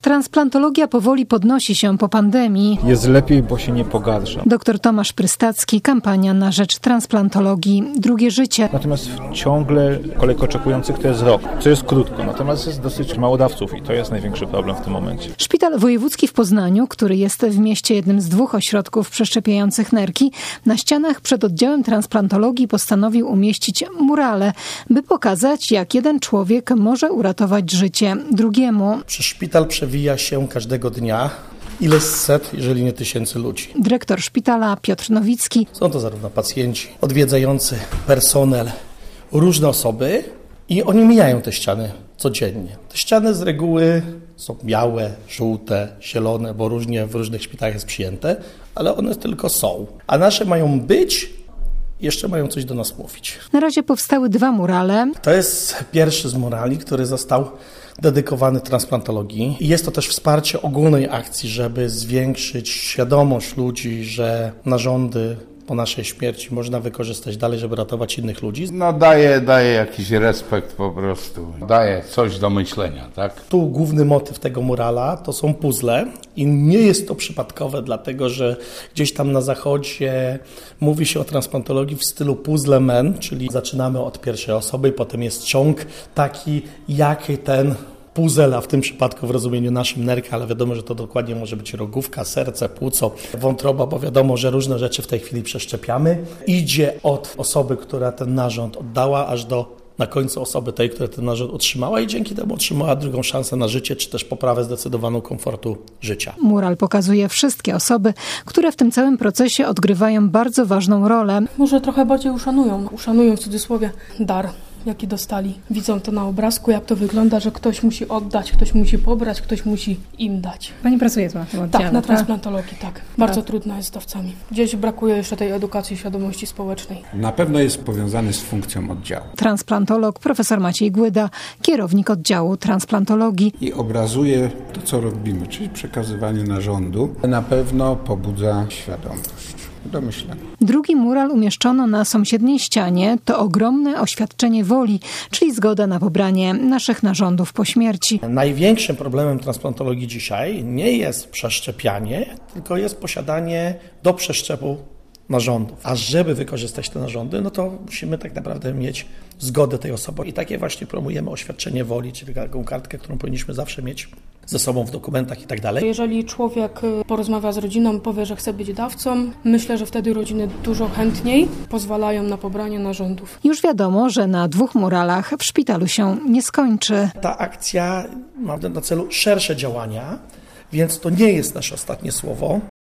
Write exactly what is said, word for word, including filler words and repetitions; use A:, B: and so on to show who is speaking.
A: Transplantologia powoli podnosi się po pandemii.
B: Jest lepiej, bo się nie pogarsza.
A: Doktor Tomasz Prystacki, kampania na rzecz transplantologii Drugie życie.
B: Natomiast ciągle kolejek oczekujących to jest rok, co jest krótko. Natomiast jest dosyć mało dawców i to jest największy problem w tym momencie.
A: Szpital Wojewódzki w Poznaniu, który jest w mieście jednym z dwóch ośrodków przeszczepiających nerki, na ścianach przed oddziałem transplantologii postanowił umieścić murale, by pokazać, jak jeden człowiek może uratować życie drugiemu.
C: Przez szpital przewija się każdego dnia ileś set, jeżeli nie tysięcy ludzi.
A: Dyrektor szpitala Piotr Nowicki.
C: Są to zarówno pacjenci, odwiedzający personel, różne osoby i oni mijają te ściany codziennie. Te ściany z reguły są białe, żółte, zielone, bo różnie w różnych szpitalach jest przyjęte, ale one tylko są. A nasze mają być, jeszcze mają coś do nas mówić.
A: Na razie powstały dwa murale.
C: To jest pierwszy z murali, który został dedykowany transplantologii. I jest to też wsparcie ogólnej akcji, żeby zwiększyć świadomość ludzi, że narządy po naszej śmierci można wykorzystać dalej, żeby ratować innych ludzi.
D: No daje, daje jakiś respekt po prostu, daje coś do myślenia, tak?
C: Tu główny motyw tego murala to są puzzle i nie jest to przypadkowe, dlatego że gdzieś tam na zachodzie mówi się o transplantologii w stylu puzzle man, czyli zaczynamy od pierwszej osoby, potem jest ciąg taki, jaki ten puzzle, a w tym przypadku w rozumieniu naszym nerka, ale wiadomo, że to dokładnie może być rogówka, serce, płuco, wątroba, bo wiadomo, że różne rzeczy w tej chwili przeszczepiamy. Idzie od osoby, która ten narząd oddała, aż do na końcu osoby tej, która ten narząd otrzymała i dzięki temu otrzymała drugą szansę na życie, czy też poprawę zdecydowaną komfortu życia.
A: Mural pokazuje wszystkie osoby, które w tym całym procesie odgrywają bardzo ważną rolę.
E: Może trochę bardziej uszanują, uszanują w cudzysłowie dar, jaki dostali. Widzą to na obrazku, jak to wygląda, że ktoś musi oddać, ktoś musi pobrać, ktoś musi im dać.
A: Pani pracuje tu na tym oddziale,
E: Tak, na
A: tak?
E: transplantologii, tak. Bardzo
A: tak.
E: trudno jest z dawcami. Gdzieś brakuje jeszcze tej edukacji, świadomości społecznej.
F: Na pewno jest powiązany z funkcją oddziału.
A: Transplantolog profesor Maciej Głyda, kierownik oddziału transplantologii.
F: I obrazuje to, co robimy, czyli przekazywanie narządu. Na pewno pobudza świadomość do myślenia.
A: Drugi mural umieszczono na sąsiedniej ścianie. To ogromne oświadczenie woli, czyli zgoda na pobranie naszych narządów po śmierci.
C: Największym problemem transplantologii dzisiaj nie jest przeszczepianie, tylko jest posiadanie do przeszczepu narządów. A żeby wykorzystać te narządy, no to musimy tak naprawdę mieć zgodę tej osoby. I takie właśnie promujemy oświadczenie woli, czyli taką kartkę, którą powinniśmy zawsze mieć ze sobą w dokumentach i tak dalej.
E: Jeżeli człowiek porozmawia z rodziną, powie, że chce być dawcą, myślę, że wtedy rodziny dużo chętniej pozwalają na pobranie narządów.
A: Już wiadomo, że na dwóch muralach w szpitalu się nie skończy.
C: Ta akcja ma na celu szersze działania, więc to nie jest nasze ostatnie słowo.